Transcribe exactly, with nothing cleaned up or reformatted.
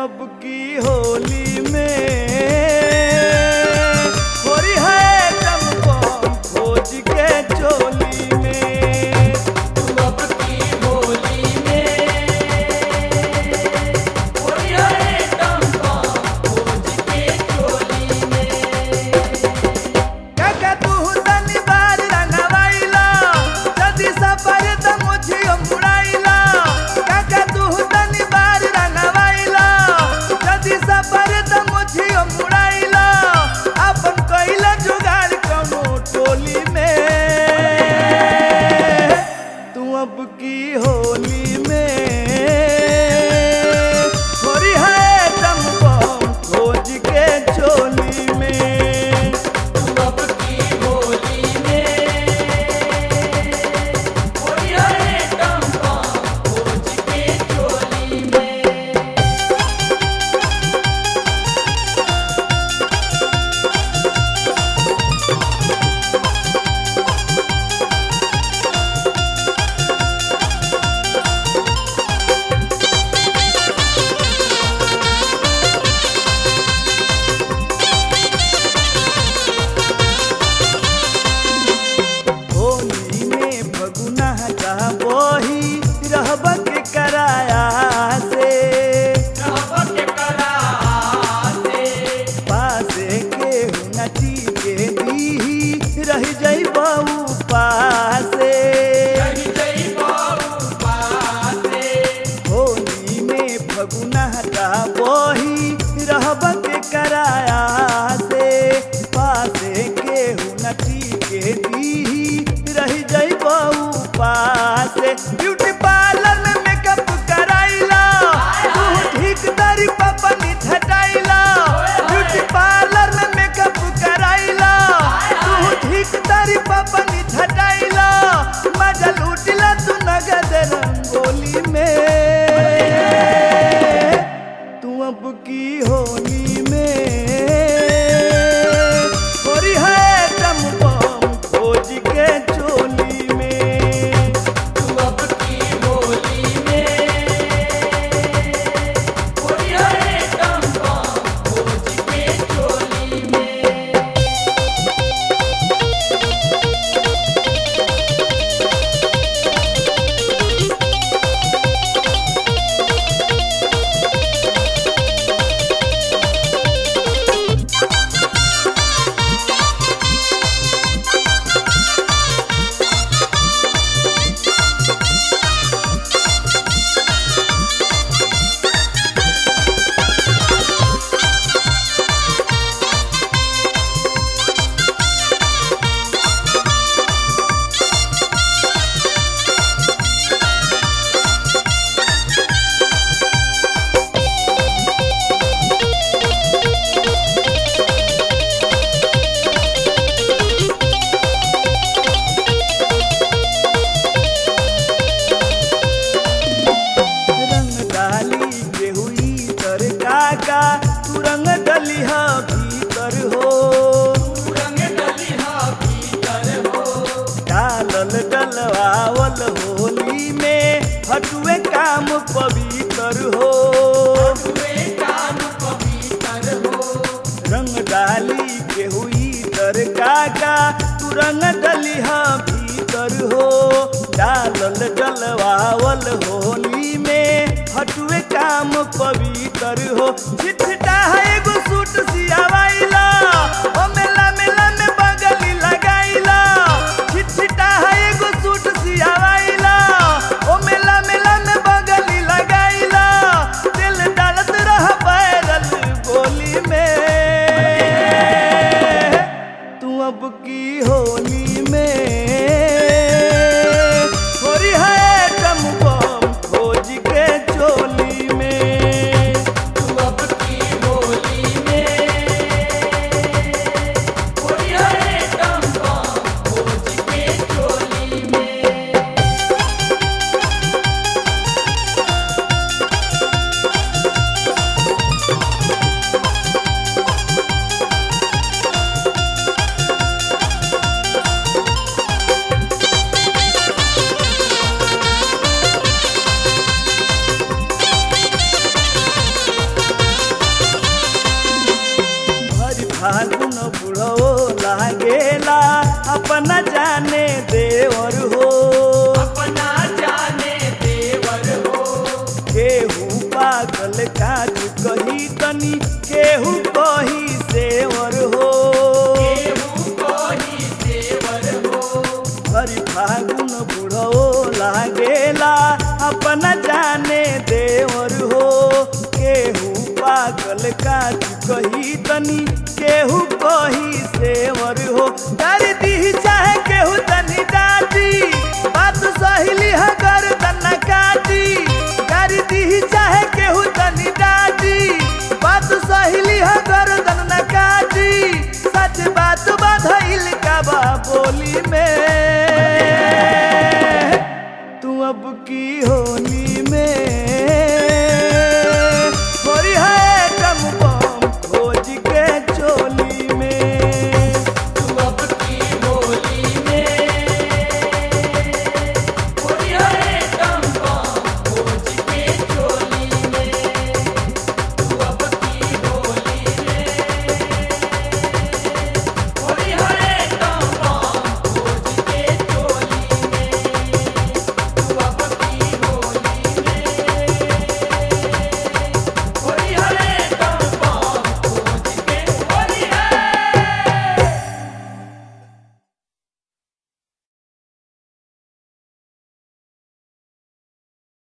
अब की होली में होरी है दम बम खोज के चोली में। तू अब की होली में होरी है दम बम खोज के चोली में। काका तू शनिवार रंगवाइला जदी सफर त मुझियो मुड़ाइला। काका तू शनिवार रंगवाइला जदी सफर त मुझियो मुड़ाइला। अपन कइला जुगाड़ कमो टोली में तू अब की होली में होरी है दम बम खोज के चोली में। तू अब की होली में होरी है दम बम खोज के चोली में। होली में फगुना का बही रहब के कराया से। रहब के करा से पासे के नटी के दी रह जइबू पासे। कहीं जई बाबू पासे होली में फगुना का बही रहब के कराया से। पासे के नटी के दी रह जइबू पासे। ब्यूटी पार्लर में मेकअप कराइला तू ठीक दरी पपनी झटाइला। ब्यूटी पार्लर में मेकअप कराइला तू ठीक दरी पपनी झटाइला। मजा लूटिला तू नगद रंगोली में तू अब की होली में होरी है दम बम खोज के चोली में। तू अब की होली में होरी है दम बम खोज के चोली में। रंग डाली के हुई तर काका तू रंग डलिहा भीतर हो। रंग डलिहा भीतर हो डालल डलवावल होली में हटुए काम पवित्र हो। वे काम पवित्र हो रंग डाली के हुई तर काका तू रंग डलिहा भीतर हो। डालल डलवावल होली में हटुए काम पवित्र हो। छिटछिटा है एगो सूट सियावाइला ओ मेला मेला में बगली लगाइला। छिटछिटा है एगो सूट सियावाइला ओ मेला मेला में बगली लगाइला। दिल डालत रह बैरल गोली में तू अब की होली में होरी है दम बम खोज के चोली में। तू अब की होली फागुन बुढ़ो लागेला अपना जाने देवर हो अपना जाने देवर हो केहू पागल काज कही तनी केहू कही सेवर हो केहू कोही देवर हो हरि फागुन बुढ़ो लागेला अपना जाने देवर हो केहू पागल काज कही तनी केहू कही सेवर हो कर दी चाहे केहू तनी डाटी बात सहिली हगर तना काटी कर दी चाहे केहू तनी डाटी बात सहिली हगर तना काटी सच बात बाधइल का बा बोली में